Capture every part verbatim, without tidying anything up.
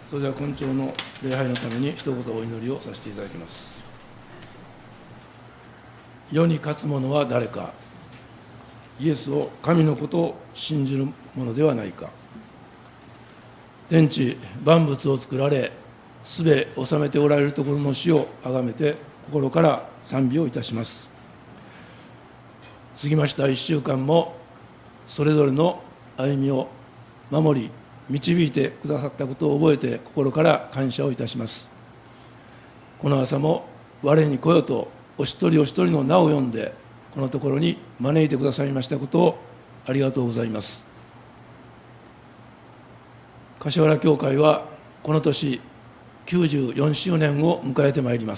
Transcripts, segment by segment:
それでは今朝の礼拝のために一言お祈りをさせていただきます。世に勝つ者は誰か。イエスを神のことを信じる者ではないか。天地万物を作られ、すべ治めておられるところの主をあがめて心から賛美をいたします。過ぎました一週間もそれぞれの歩みを守り導いてくださったことを覚えて心から感謝をいたします。この朝も我に来よとお一人お一人の名を呼んでこのところに招いてくださいましたことをありがとうございます。柏原教会はこの年きゅうじゅうよんしゅうねんを迎えてまいります。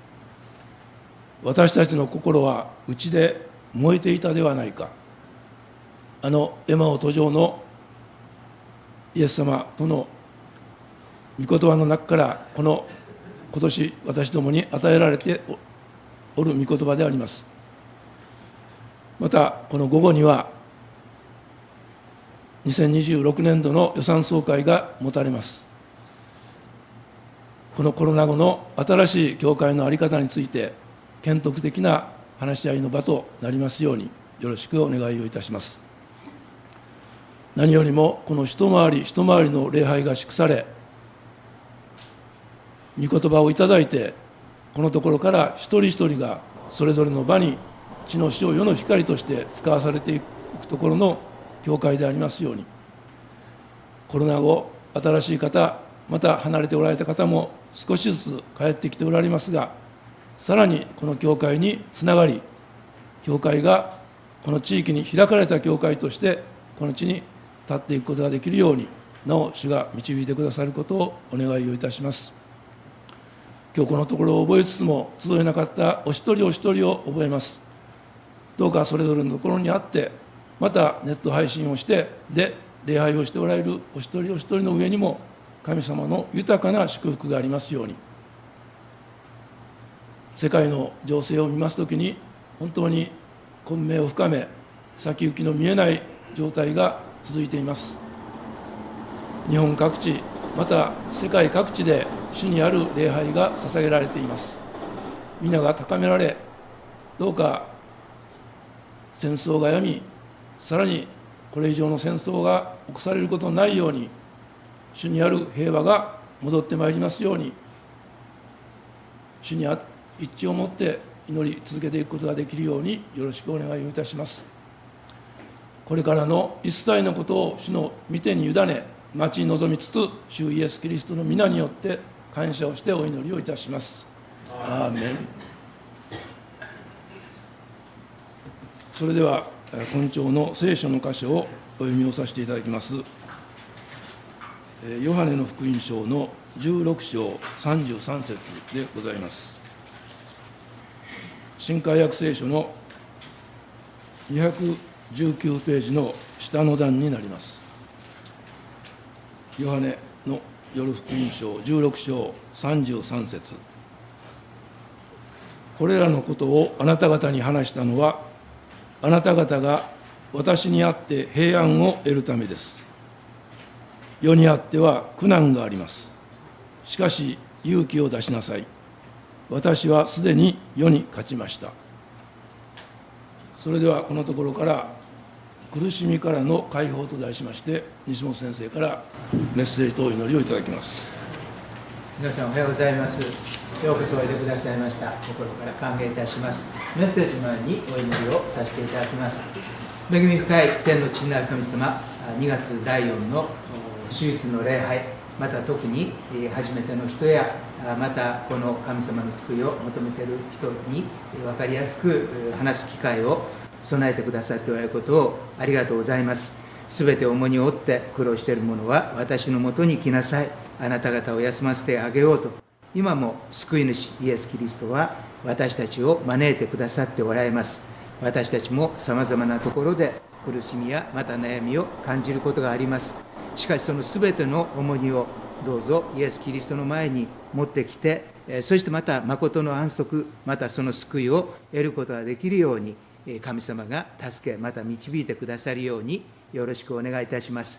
私たちの心は内で燃えていたではないか。あのエマオ途上のイエス様との御言葉の中からこの今年私どもに与えられておる御言葉であります。またこの午後にはにせんにじゅうろくねんどの予算総会が持たれます。このコロナ後の新しい教会の在り方について検討的な話し合いの場となりますようによろしくお願いをいたします。何よりもこの一回り一回りの礼拝が祝され、御言葉をいただいてこのところから一人一人がそれぞれの場に地の塩世の光として使わされていくところの教会でありますように、コロナ後新しい方また離れておられた方も少しずつ帰ってきておられますが、さらにこの教会につながり、教会がこの地域に開かれた教会としてこの地に立っていくことができるようになお主が導いてくださることをお願いをいたします。今日このところを覚えつつも集えなかったお一人お一人を覚えます。どうかそれぞれのところにあってまたネット配信をしてで礼拝をしておられるお一人お一人の上にも神様の豊かな祝福がありますように。世界の情勢を見ますときに本当に混迷を深め先行きの見えない状態が続いています。日本各地また世界各地で主にある礼拝が捧げられています。皆が高められ、どうか戦争がやみ、さらにこれ以上の戦争が起こされることのないように主にある平和が戻ってまいりますように、主に一致を持って祈り続けていくことができるようによろしくお願いをいたします。これからの一切のことを主の御手に委ね待ち望みつつ、主イエスキリストの皆によって感謝をしてお祈りをいたします。アーメン。それでは今朝の聖書の箇所をお読みをさせていただきます。ヨハネの福音書のじゅうろくしょうさんじゅうさんせつでございます。新海訳聖書のにひゃくじゅうきゅうページの下の段になります。ヨハネの夜福音書じゅうろくしょうさんじゅうさんせつ。これらのことをあなた方に話したのは、あなた方が私にあって平安を得るためです。世にあっては苦難があります。しかし勇気を出しなさい。私はすでに世に勝ちました。それではこのところから苦しみからの解放と題しまして、西本先生からメッセージとお祈りをいただきます。 皆さんおはようございます。ようこそおいでくださいました。心から歓迎いたします。メッセージ前にお祈りをさせていただきます。恵み深い天の父なる神様、にがつだいよんの手術の礼拝、また特に初めての人やまたこの神様の救いを求めている人に分かりやすく話す機会を備えてくださっておられることをありがとうございます。すべて重荷を負って苦労している者は私のもとに来なさい。あなた方を休ませてあげようと、今も救い主イエス・キリストは私たちを招いてくださっておられます。私たちもさまざまなところで苦しみやまた悩みを感じることがあります。しかしそのすべての重荷をどうぞイエス・キリストの前に持ってきて、そしてまた誠の安息、またその救いを得ることができるように、神様が助けまた導いてくださるようによろしくお願いいたします。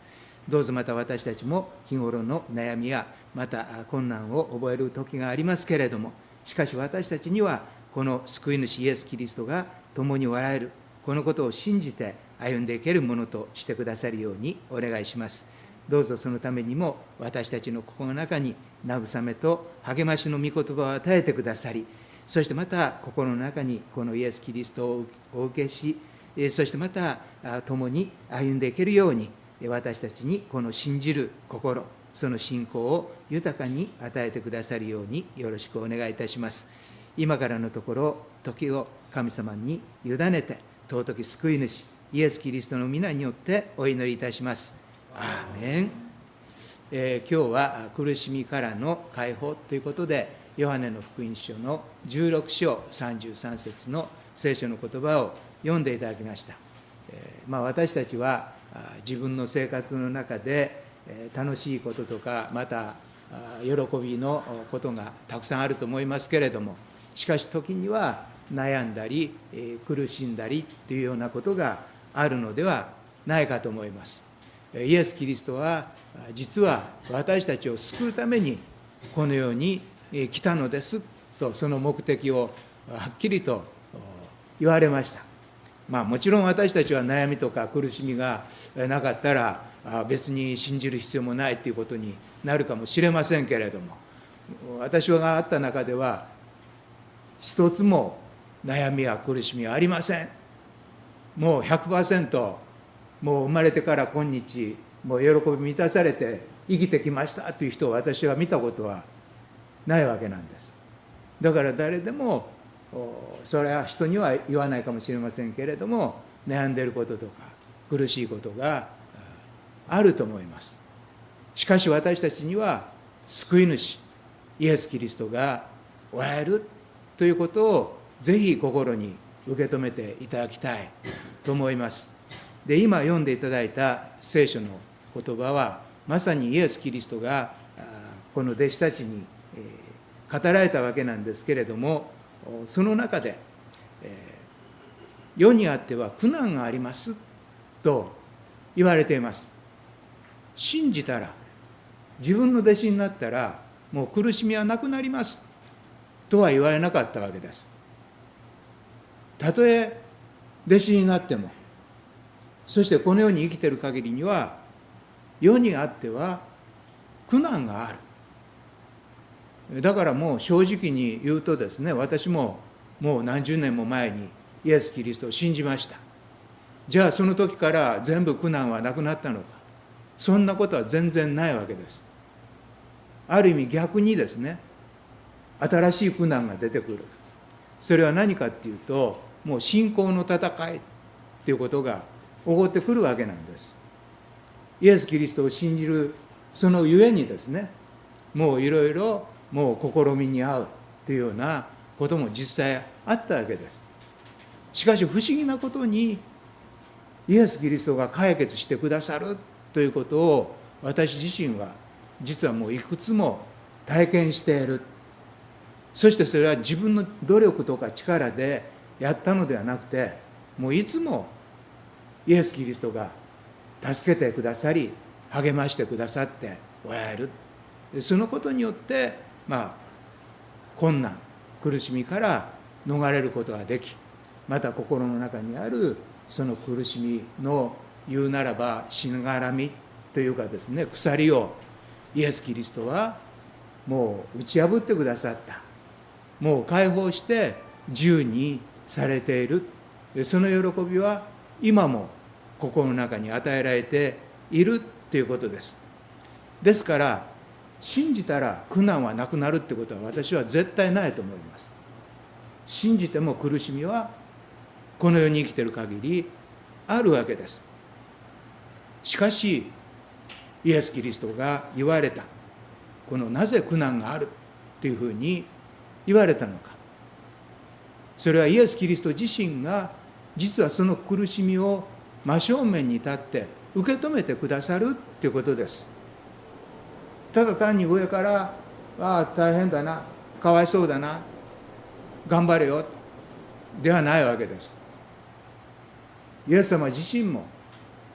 どうぞまた私たちも日頃の悩みやまた困難を覚える時がありますけれども、しかし私たちにはこの救い主イエス・キリストが共におられる、このことを信じて歩んでいけるものとしてくださるようにお願いします。どうぞそのためにも私たちの心の中に慰めと励ましの御言葉を与えてくださり、そしてまた心の中にこのイエス・キリストをお受けし、そしてまた共に歩んでいけるように、私たちにこの信じる心、その信仰を豊かに与えてくださるようによろしくお願いいたします。今からのところ、時を神様に委ねて、尊き救い主イエス・キリストの皆によってお祈りいたします。アーメン。えー、今日は苦しみからの解放ということで、ヨハネの福音書のじゅうろく章さんじゅうさん節の聖書の言葉を読んでいただきました。えーまあ、私たちは自分の生活の中で楽しいこととか、また喜びのことがたくさんあると思いますけれども、しかし時には悩んだり苦しんだりというようなことがあるのではないかと思います。イエス・キリストは実は私たちを救うためにこの世に来たのですと、その目的をはっきりと言われました。まあ、もちろん私たちは悩みとか苦しみがなかったら別に信じる必要もないということになるかもしれませんけれども、私があった中では一つも悩みや苦しみはありません。もう ひゃくパーセント もう生まれてから今日もう喜び満たされて生きてきましたという人を私は見たことはないわけなんです。だから誰でもそれは人には言わないかもしれませんけれども、悩んでいることとか苦しいことがあると思います。しかし私たちには救い主イエス・キリストがおられるということをぜひ心に受け止めていただきたいと思います。で、今読んでいただいた聖書の言葉はまさにイエス・キリストがこの弟子たちに語られたわけなんですけれども、その中で、えー、世にあっては苦難がありますと言われています。信じたら、自分の弟子になったらもう苦しみはなくなりますとは言われなかったわけです。たとえ弟子になっても、そしてこの世に生きている限りには世にあっては苦難がある。だからもう正直に言うとですね、私ももう何十年も前にイエス・キリストを信じました。じゃあその時から全部苦難はなくなったのか。そんなことは全然ないわけです。ある意味逆にですね、新しい苦難が出てくる。それは何かっていうと、もう信仰の戦いっていうことが起こってくるわけなんです。イエス・キリストを信じるそのゆえにですね、もういろいろもう試みに遭うというようなことも実際あったわけです。しかし不思議なことに、イエス・キリストが解決してくださるということを私自身は実はもういくつも体験している。そしてそれは自分の努力とか力でやったのではなくて、もういつもイエス・キリストが助けてくださり励ましてくださっておられる。そのことによってまあ困難苦しみから逃れることができ、また心の中にあるその苦しみの言うならばしがらみというかですね、鎖をイエス・キリストはもう打ち破ってくださった。もう解放して自由にされている。その喜びは今も心の中に与えられているということです。ですから信じたら苦難はなくなるってことは私は絶対ないと思います。信じても苦しみはこの世に生きている限りあるわけです。しかしイエス・キリストが言われた、このなぜ苦難があるというふうに言われたのか、それはイエス・キリスト自身が実はその苦しみを真正面に立って受け止めてくださるということです。ただ単に上から「ああ大変だな、かわいそうだな、頑張れよ」ではないわけです。イエス様自身も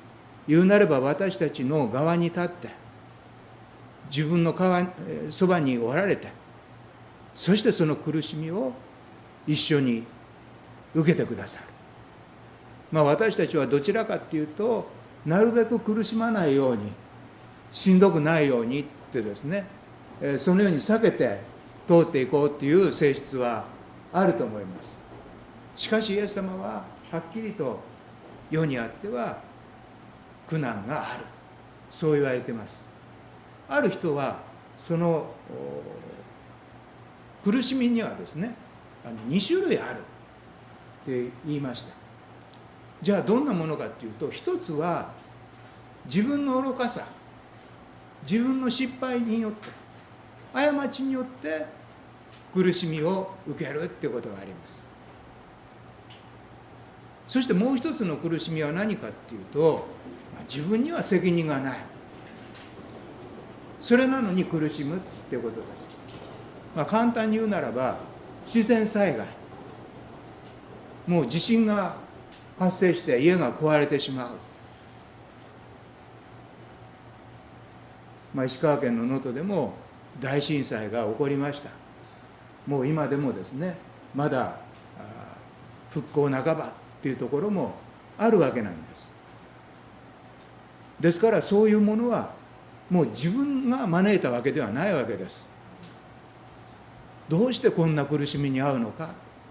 言うなれば私たちの側に立って、自分のそばにおられて、そしてその苦しみを一緒に受けてくださる。まあ、私たちはどちらかっていうと、なるべく苦しまないように、しんどくないようにってですね、そのように避けて通っていこうっていう性質はあると思います。しかしイエス様ははっきりと世にあっては苦難がある、そう言われています。ある人はその苦しみにはですね、に種類あるって言いました。じゃあどんなものかっていうと、一つは自分の愚かさ、自分の失敗によって、過ちによって苦しみを受けるっていうことがあります。そしてもう一つの苦しみは何かっていうと、自分には責任がない、それなのに苦しむっていうことです。まあ、簡単に言うならば、自然災害、もう地震が発生して家が壊れてしまう。まあ、石川県の能登でも大震災が起こりました。もう今でもですね、まだ復興半ばっていうところもあるわけなんです。ですからそういうものはもう自分が招いたわけではないわけです。どうしてこんな苦しみに遭うのか、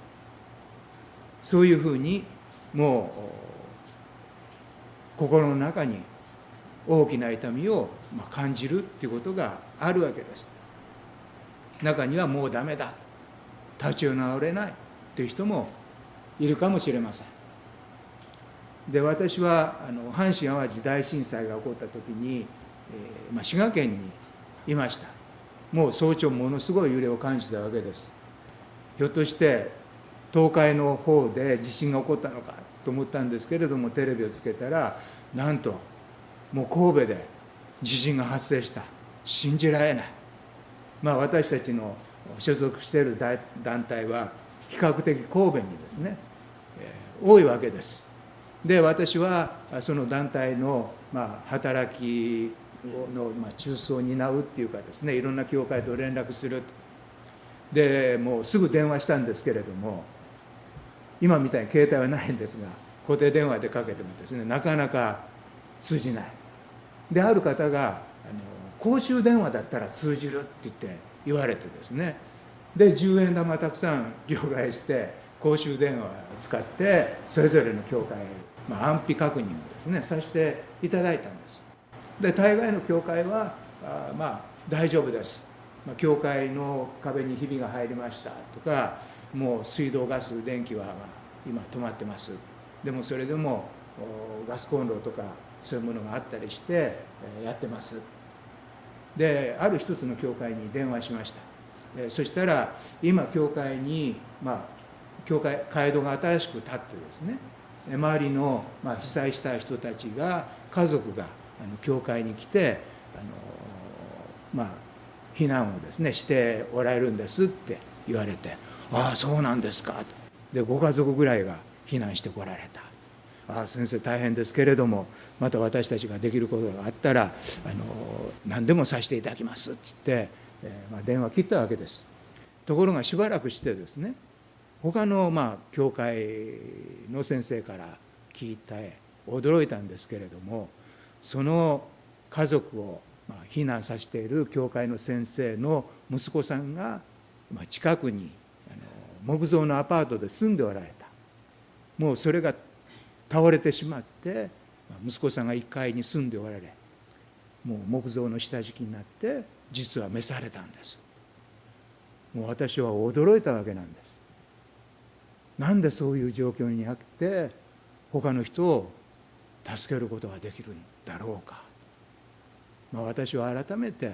そういうふうにもう心の中に大きな痛みを感じるっていうことがあるわけです。中にはもうダメだ、立ち直れないという人もいるかもしれません。で、私はあの阪神・淡路大震災が起こった時に、えーまあ、滋賀県にいました。もう早朝ものすごい揺れを感じたわけです。ひょっとして東海の方で地震が起こったのかと思ったんですけれども、テレビをつけたらなんともう神戸で地震が発生した。信じられない。まあ、私たちの所属している団体は比較的神戸にですね、えー、多いわけです。で、私はその団体の、まあ、働きの、まあ、中枢を担うっていうかですね、いろんな教会と連絡する。で、もうすぐ電話したんですけれども、今みたいに携帯はないんですが、固定電話でかけてもですね、なかなか通じない。で、ある方があの公衆電話だったら通じるって言って言われてですね、でじゅうえん玉たくさん両替して公衆電話を使ってそれぞれの教会へ、まあ、安否確認をですねさせていただいたんです。で、大概の教会はあまあ大丈夫です、まあ、教会の壁にひびが入りましたとか、もう水道ガス電気はまあ今止まってます、でもそれでもガスコンロとかそういうものがあったりしてやってます。で、ある一つの教会に電話しました。そしたら今教会に、まあ、教会街道が新しく建ってですね、周りの、まあ、被災した人たちが家族があの教会に来てあの、まあ、避難をですねしておられるんですって言われて、ああそうなんですかと。で、ご家族ぐらいが避難してこられた。ああ先生大変ですけれども、また私たちができることがあったらあの何でもさせていただきますって言って、えーまあ、電話切ったわけです。ところがしばらくしてですね、他のまあ教会の先生から聞いて驚いたんですけれども、その家族をまあ避難させている教会の先生の息子さんがまあ近くにあの木造のアパートで住んでおられた。もうそれが倒れてしまって息子さんがいっかいに住んでおられ、もう木造の下敷きになって実は召されたんです。もう私は驚いたわけなんです。なんでそういう状況にあって他の人を助けることができるんだろうか。まあ、私は改めて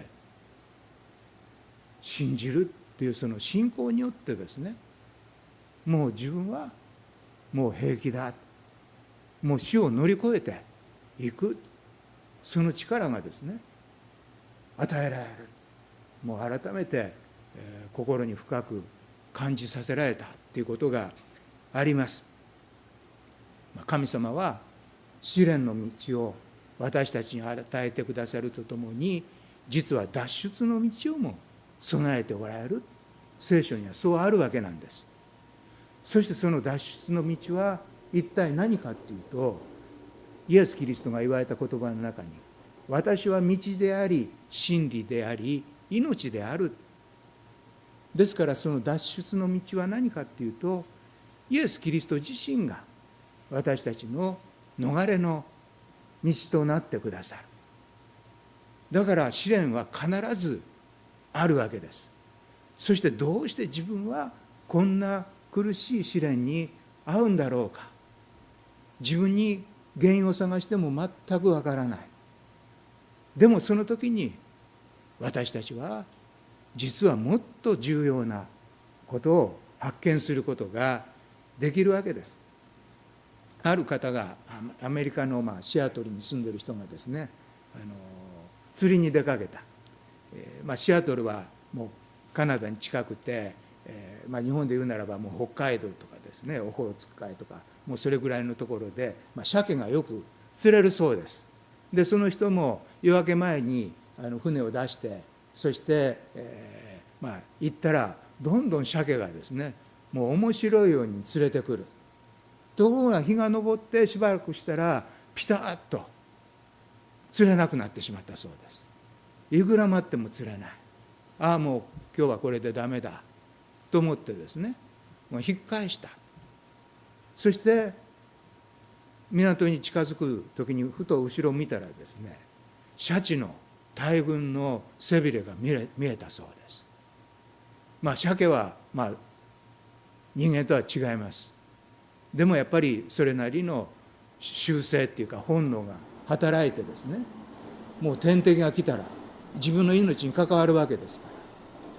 信じるっていうその信仰によってですね、もう自分はもう平気だ、もう死を乗り越えていく、その力がですね与えられる。もう改めて、えー、心に深く感じさせられたということがあります。神様は試練の道を私たちに与えてくださるとともに、実は脱出の道をも備えておられる、聖書にはそうあるわけなんです。そしてその脱出の道は一体何かというと、イエス・キリストが言われた言葉の中に、私は道であり真理であり命である。ですからその脱出の道は何かというと、イエス・キリスト自身が私たちの逃れの道となってくださる。だから試練は必ずあるわけです。そしてどうして自分はこんな苦しい試練に遭うんだろうか。自分に原因を探しても全くわからない。でもその時に私たちは実はもっと重要なことを発見することができるわけです。ある方がアメリカのまあシアトルに住んでいる人がですね、あの釣りに出かけた、えーまあ、シアトルはもうカナダに近くて、えーまあ、日本で言うならばもう北海道とかですね、オホーツク海とかもうそれぐらいのところで、まあ、鮭がよく釣れるそうです。でその人も夜明け前にあの船を出して、そして、えーまあ、行ったらどんどん鮭がですね、もう面白いように釣れてくる。ところが日が昇ってしばらくしたらピタッと釣れなくなってしまったそうです。いくら待っても釣れない。ああもう今日はこれでダメだと思ってですね、もう引っ返した。そして港に近づく時にふと後ろを見たらですね、シャチの大群の背びれが見え、見えたそうです。まあ鮭はまあ人間とは違います。でもやっぱりそれなりの習性っていうか本能が働いてですね、もう天敵が来たら自分の命に関わるわけですから、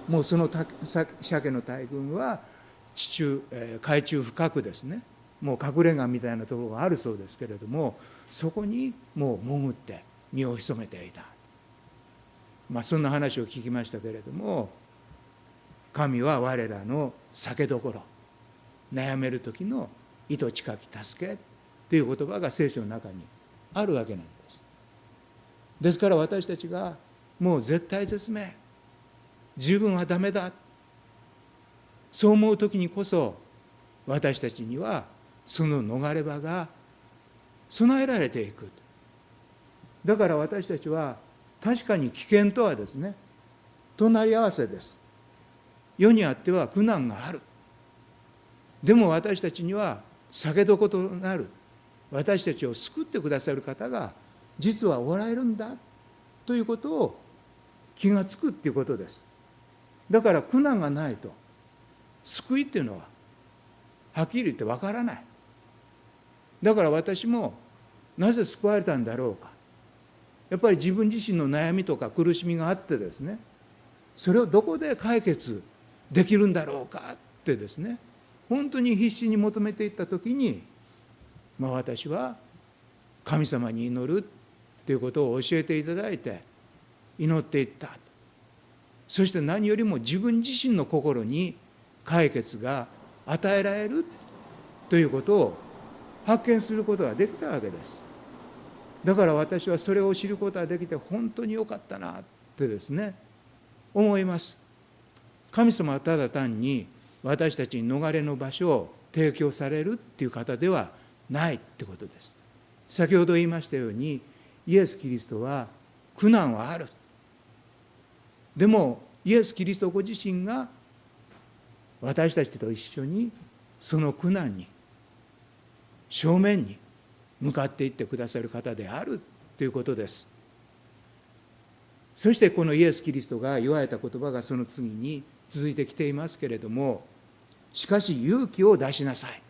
もうその鮭の大群は地中、えー、海中深くですね、もう隠れ家みたいなところがあるそうですけれども、そこにもう潜って身を潜めていた。まあそんな話を聞きましたけれども、神は我らの酒どころ、悩める時の糸近き助けという言葉が聖書の中にあるわけなんです。ですから私たちがもう絶対絶命、自分はダメだ、そう思う時にこそ私たちにはその逃れ場が備えられていく。だから私たちは確かに危険とはですね、隣り合わせです。世にあっては苦難がある。でも私たちには酒床となる、私たちを救ってくださる方が実はおられるんだということを気がつくっていうことです。だから苦難がないと救いっていうのははっきり言ってわからない。だから私もなぜ救われたんだろうか、やっぱり自分自身の悩みとか苦しみがあってですね、それをどこで解決できるんだろうかってですね、本当に必死に求めていったときに、まあ、私は神様に祈るということを教えていただいて祈っていった。そして何よりも自分自身の心に解決が与えられるということを発見することができたわけです。だから私はそれを知ることができて本当によかったなってですね思います。神様はただ単に私たちに逃れの場所を提供されるっていう方ではないってことです。先ほど言いましたように、イエス・キリストは苦難はある。でもイエス・キリストご自身が私たちと一緒にその苦難に正面に向かっていってくださる方であるということです。そしてこのイエス・キリストが言われた言葉がその次に続いてきていますけれども、しかし勇気を出しなさい、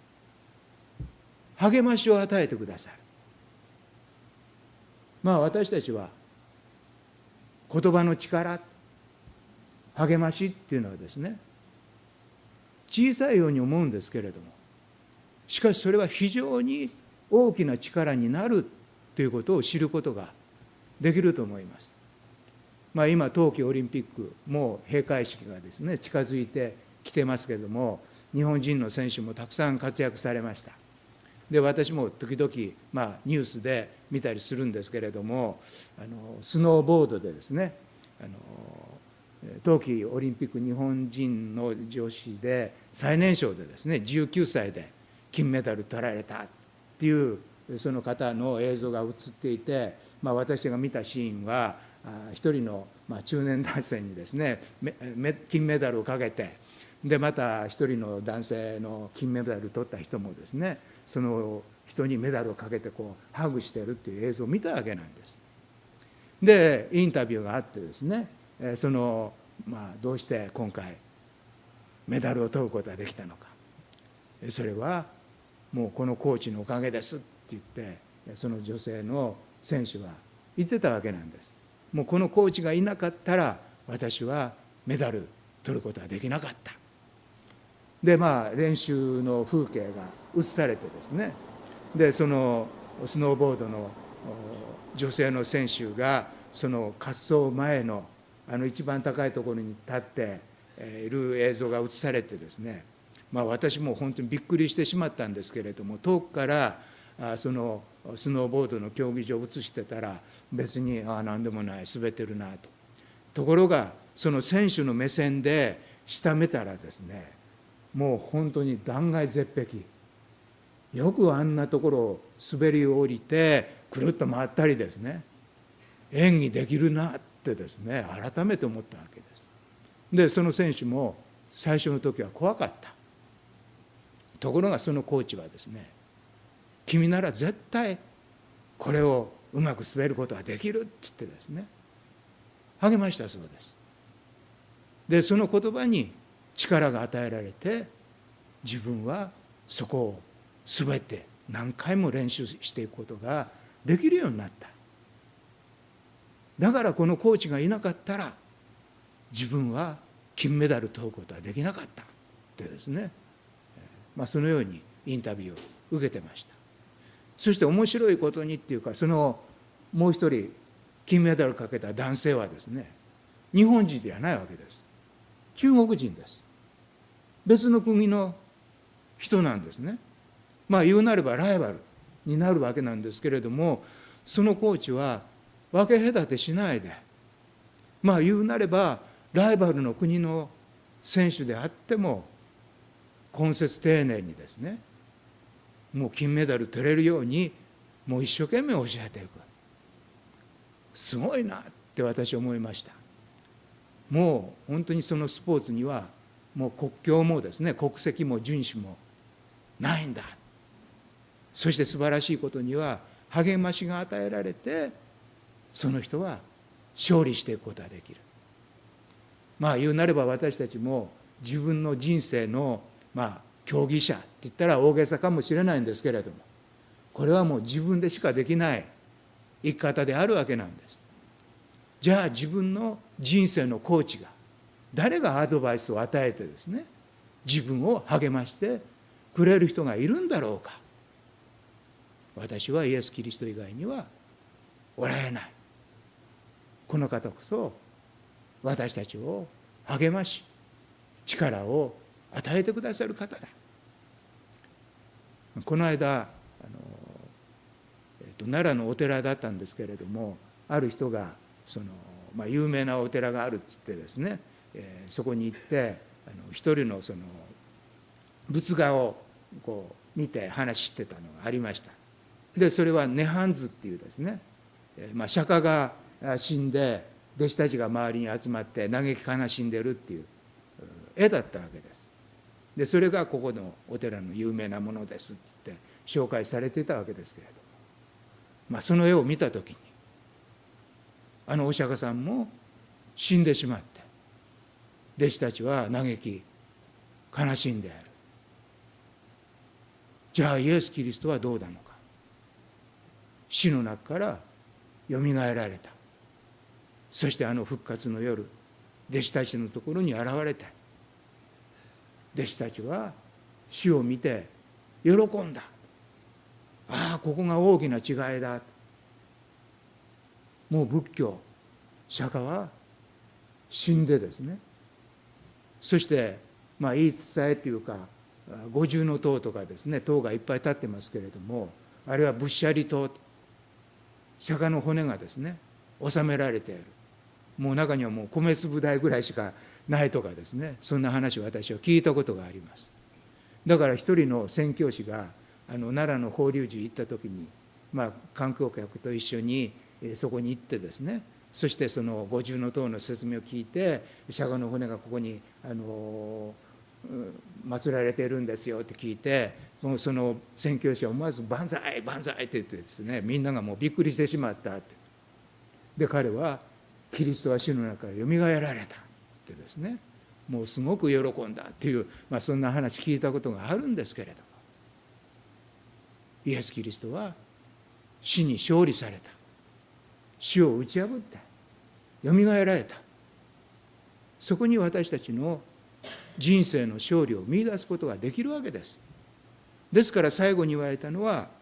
励ましを与えてくださる。まあ私たちは言葉の力、励ましっていうのはですね、小さいように思うんですけれども、しかしそれは非常に大きな力になるということを知ることができると思います。まあ、今冬季オリンピックも閉会式がですね近づいてきてますけれども、日本人の選手もたくさん活躍されました。 で私も時々、まあ、ニュースで見たりするんですけれども、あのスノーボードでですね、あの冬季オリンピック日本人の女子で最年少でですねじゅうきゅうさいで金メダル取られたっていうその方の映像が映っていて、まあ、私が見たシーンは一人のまあ中年男性にですね金メダルをかけて、でまた一人の男性の金メダルを取った人もですねその人にメダルをかけてこうハグしてるっていう映像を見たわけなんです。でインタビューがあってですね、そのまあどうして今回メダルを取ることができたのか、それはもうこのコーチのおかげですって言ってその女性の選手は言ってたわけなんです。もうこのコーチがいなかったら私はメダル取ることはできなかった。でまあ練習の風景が映されてですね、でそのスノーボードの女性の選手がその滑走前のあの一番高いところに立っている映像が映されてですね、まあ、私も本当にびっくりしてしまったんですけれども、遠くからそのスノーボードの競技場を映してたら別にああ何でもない滑ってるなと。ところがその選手の目線で下見たらですね、もう本当に断崖絶壁、よくあんなところを滑り降りてくるっと回ったりですね演技できるなってですね改めて思ったわけです。でその選手も最初の時は怖かった。ところがそのコーチはですね、君なら絶対これをうまく滑ることができるって言ってですね励ましたそうです。でその言葉に力が与えられて、自分はそこを滑って何回も練習していくことができるようになった。だからこのコーチがいなかったら自分は金メダル取ることはできなかったってですね、まあ、そのようにインタビューを受けてました。そして面白いことにっていうか、そのもう一人金メダルをかけた男性はですね日本人ではないわけです。中国人です。別の国の人なんですね。まあ言うなればライバルになるわけなんですけれども、そのコーチは分け隔てしないで、まあ言うなればライバルの国の選手であっても懇切丁寧にですね、もう金メダル取れるようにもう一生懸命教えていく。すごいなって私は思いました。もう本当にそのスポーツにはもう国境もですね国籍も人種もないんだ。そして素晴らしいことには励ましが与えられて、その人は勝利していくことができる。まあ言うなれば私たちも自分の人生のまあ競技者って言ったら大げさかもしれないんですけれども、これはもう自分でしかできない生き方であるわけなんです。じゃあ自分の人生のコーチが誰がアドバイスを与えてですね自分を励ましてくれる人がいるんだろうか。私はイエス・キリスト以外にはおられない。この方こそ私たちを励まし力を与えてくださる方だ。この間あの、えっと、奈良のお寺だったんですけれども、ある人がその、まあ、有名なお寺があるっつってですね、えー、そこに行ってあの一人のその仏画をこう見て話してたのがありました。でそれは涅槃図っていうですね、えーまあ、釈迦が死んで弟子たちが周りに集まって嘆き悲しんでるっていう絵だったわけです。でそれがここのお寺の有名なものですって言って紹介されていたわけですけれども、まあ、その絵を見た時にあのお釈迦さんも死んでしまって、弟子たちは嘆き悲しんである。じゃあイエス・キリストはどうなのか。死の中からよみがえられた。そしてあの復活の夜、弟子たちのところに現れて、弟子たちは死を見て喜んだ。ああここが大きな違いだ。もう仏教釈迦は死んでですね、そしてまあ言い伝えというか五重塔とかですね、塔がいっぱい立ってますけれども、あれは仏舎利塔、釈迦の骨がですね収められている、もう中にはもう米粒大ぐらいしかないとかですね、そんな話を私は聞いたことがあります。だから一人の宣教師があの奈良の法隆寺行った時に、まあ、観光客と一緒にそこに行ってですね、そしてその五重塔の説明を聞いて、釈迦の骨がここにあの祀られているんですよって聞いて、もうその宣教師は思わず万歳万歳って言ってですね、みんながもうびっくりしてしまったって。で彼はキリストは死の中からよみがえられたってですね、もうすごく喜んだっていう、まあ、そんな話聞いたことがあるんですけれども、イエス・キリストは死に勝利された、死を打ち破ってよみがえられた。そこに私たちの人生の勝利を見出すことができるわけです。ですから最後に言われたのは、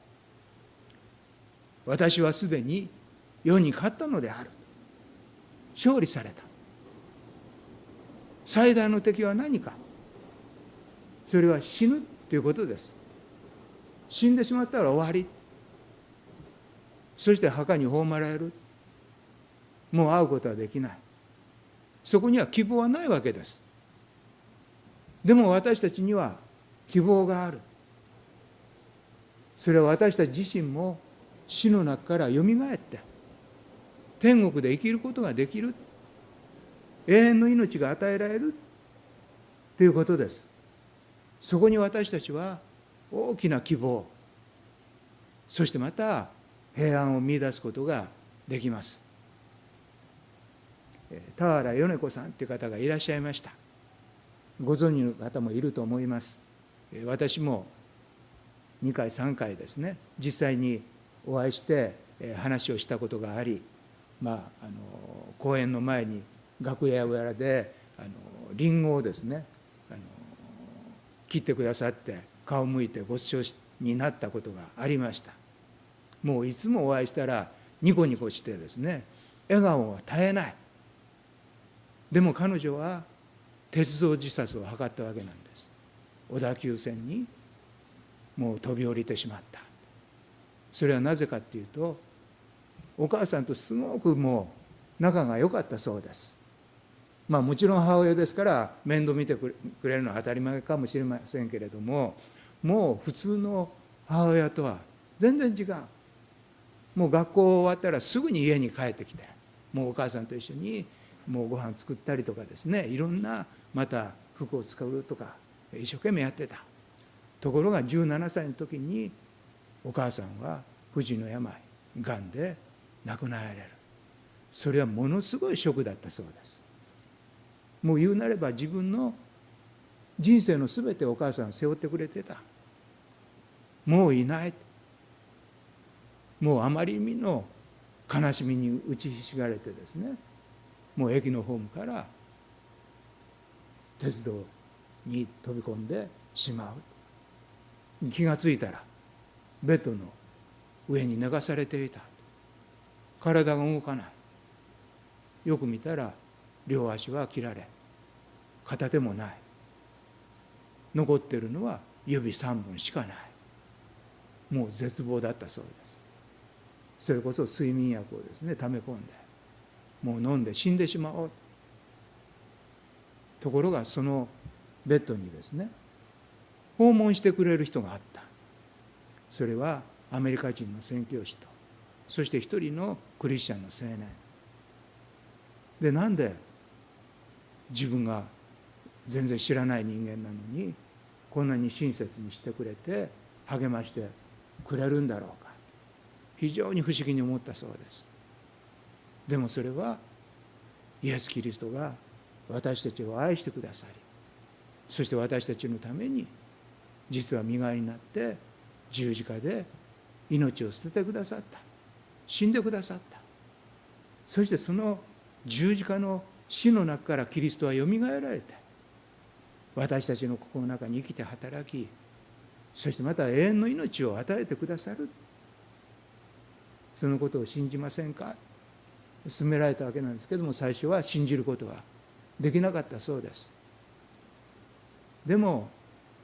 私はすでに世に勝ったのである。勝利された。最大の敵は何か。それは死ぬということです。死んでしまったら終わり。そして墓に葬られる。もう会うことはできない。そこには希望はないわけです。でも私たちには希望がある。それは私たち自身も死の中からよみがえって天国で生きることができる、永遠の命が与えられるということです。そこに私たちは大きな希望、そしてまた平安を見出すことができます。田原米子さんという方がいらっしゃいました。ご存知の方もいると思います。私もにかいさんかいですね、実際にお会いして話をしたことがあり、まあ、あの講演の前に楽屋裏であのリンゴをですねあの切ってくださって顔を向いてご馳走になったことがありました。もういつもお会いしたらニコニコしてですね、笑顔は絶えない。でも彼女は鉄道自殺を図ったわけなんです。小田急線にもう飛び降りてしまった。それはなぜかっていうと、お母さんとすごくもう仲が良かったそうです。まあもちろん母親ですから面倒見てくれるのは当たり前かもしれませんけれども、もう普通の母親とは全然違う。もう学校終わったらすぐに家に帰ってきて、もうお母さんと一緒にもうご飯作ったりとかですね、いろんなまた服を使うとか一生懸命やってた。ところがじゅうななさいの時にお母さんは不治の病、がんで亡くなられる。それはものすごいショックだったそうです。もう言うなれば自分の人生のすべてをお母さん背負ってくれてた。もういない。もうあまりにの悲しみに打ちひしがれてですね、もう駅のホームから鉄道に飛び込んでしまう。気がついたらベッドの上に寝かされていた。体が動かない。よく見たら両足は切られ、片手もない。残っているのは指さんぼんしかない。もう絶望だったそうです。それこそ睡眠薬をですね溜め込んで、もう飲んで死んでしまおう。ところがそのベッドにですね訪問してくれる人があった。それはアメリカ人の宣教師と、そして一人のクリスチャンの青年で、なんで自分が全然知らない人間なのにこんなに親切にしてくれて励ましてくれるんだろうか、非常に不思議に思ったそうです。でもそれはイエス・キリストが私たちを愛してくださり、そして私たちのために実は身代わりになって十字架で命を捨ててくださった、死んでくださった。そしてその十字架の死の中からキリストはよみがえられて、私たちの心の中に生きて働き、そしてまた永遠の命を与えてくださる。そのことを信じませんか、勧められたわけなんですけども、最初は信じることはできなかったそうです。でも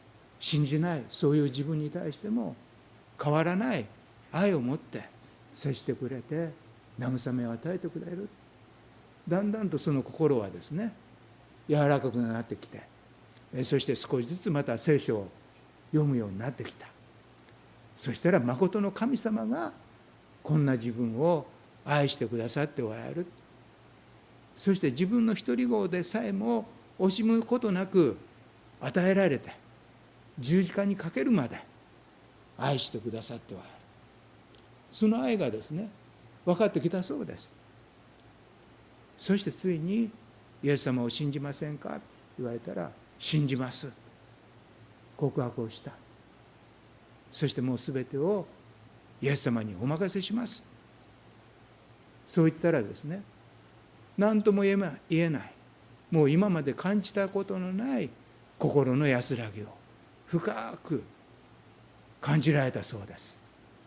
信じない、そういう自分に対しても変わらない愛を持って接してくれて、慰めを与えてくれる。だんだんとその心はですね、柔らかくなってきて、そして少しずつまた聖書を読むようになってきた。そしたら誠の神様がこんな自分を愛してくださっておられる。そして自分の独り子でさえも惜しむことなく与えられて、十字架にかけるまで愛してくださっておられる。その愛がですね、分かってきたそうです。そしてついにイエス様を信じませんかと言われたら、信じます告白をした。そしてもうすべてをイエス様にお任せします。そう言ったらですね、何とも言えない、もう今まで感じたことのない心の安らぎを深く感じられたそうです。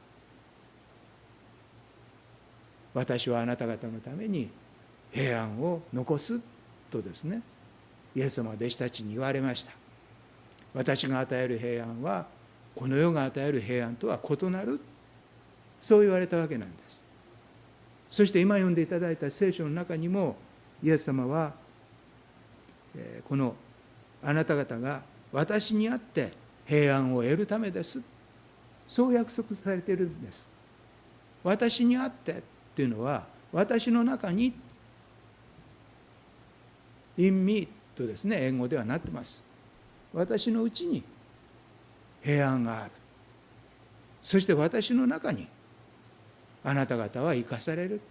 私はあなた方のために平安を残すとですね、イエス様は弟子たちに言われました。私が与える平安はこの世が与える平安とは異なる、そう言われたわけなんです。そして今読んでいただいた聖書の中にも、イエス様はこのあなた方が私にあって平安を得るためです、そう約束されているんです。私にあってっていうのは、私の中に、in me とですね、英語ではなってます。私のうちに平安がある。そして私の中にあなた方は生かされる。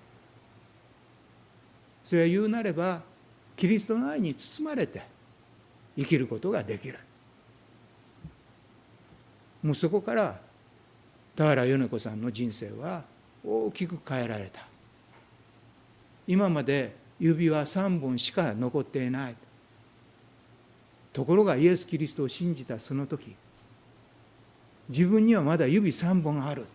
それは言うなれば、キリストの愛に包まれて生きることができる。もうそこから田原米子さんの人生は大きく変えられた。今まで指はさんぼんしか残っていない。ところがイエス・キリストを信じたその時、自分にはまだ指さんぼんある。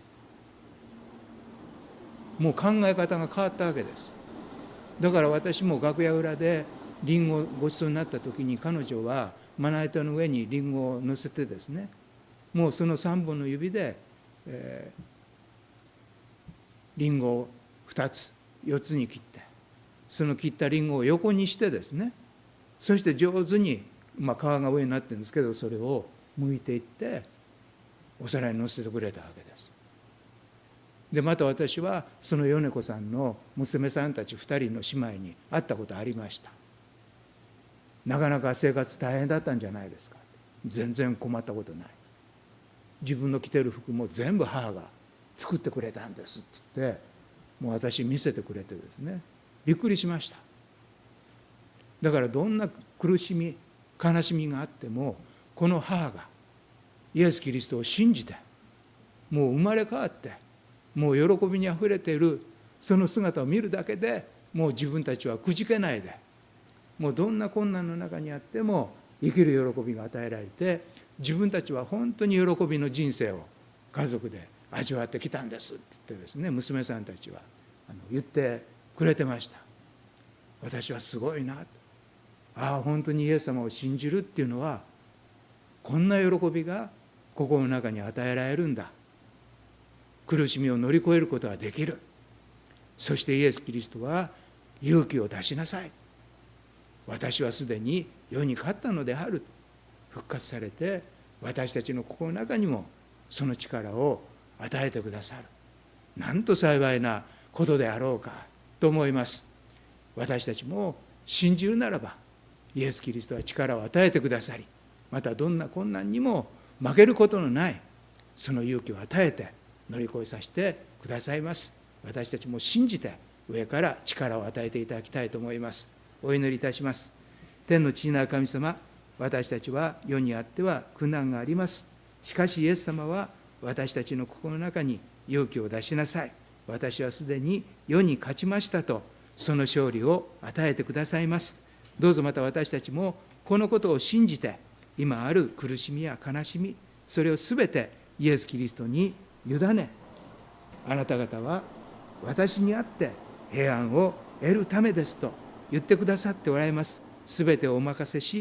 もう考え方が変わったわけです。だから私も楽屋裏でリンゴをごちそうになった時に、彼女はまな板の上にリンゴを乗せてですね、もうそのさんぼんの指で、えー、リンゴをふたつよっつに切って、その切ったリンゴを横にしてですね、そして上手に、まあ、皮が上になってるんですけど、それを剥いていってお皿に乗せてくれたわけです。でまた私はその米子さんの娘さんたちふたりの姉妹に会ったことありました。なかなか生活大変だったんじゃないですか。全然困ったことない。自分の着てる服も全部母が作ってくれたんですって言って、もう私見せてくれてですね、びっくりしました。だからどんな苦しみ悲しみがあっても、この母がイエス・キリストを信じて、もう生まれ変わって、もう喜びにあふれているその姿を見るだけで、もう自分たちはくじけないで、もうどんな困難の中にあっても生きる喜びが与えられて、自分たちは本当に喜びの人生を家族で味わってきたんですって言ってですね、娘さんたちはあの言ってくれてました。私はすごいなと、ああ本当にイエス様を信じるっていうのはこんな喜びが心の中に与えられるんだ。苦しみを乗り越えることができる。そしてイエス・キリストは勇気を出しなさい。私はすでに世に勝ったのである。復活されて私たちの心の中にもその力を与えてくださる。なんと幸いなことであろうかと思います。私たちも信じるならば、イエス・キリストは力を与えてくださり、またどんな困難にも負けることのないその勇気を与えて乗り越えさせてくださいます。私たちも信じて上から力を与えていただきたいと思います。お祈りいたします。天の父なる神様、私たちは世にあっては苦難があります。しかしイエス様は私たちの心の中に勇気を出しなさい。私はすでに世に勝ちましたと、その勝利を与えてくださいます。どうぞまた私たちもこのことを信じて、今ある苦しみや悲しみ、それをすべてイエス・キリストに委ね、あなた方は私にあって平安を得るためですと言ってくださっておられます。すべてをお任せし、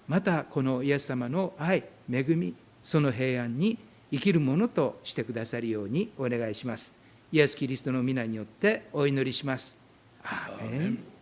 またこのイエス様の愛、恵み、その平安に生きるものとしてくださるようにお願いします。イエス・キリストの皆によってお祈りします。アーメン。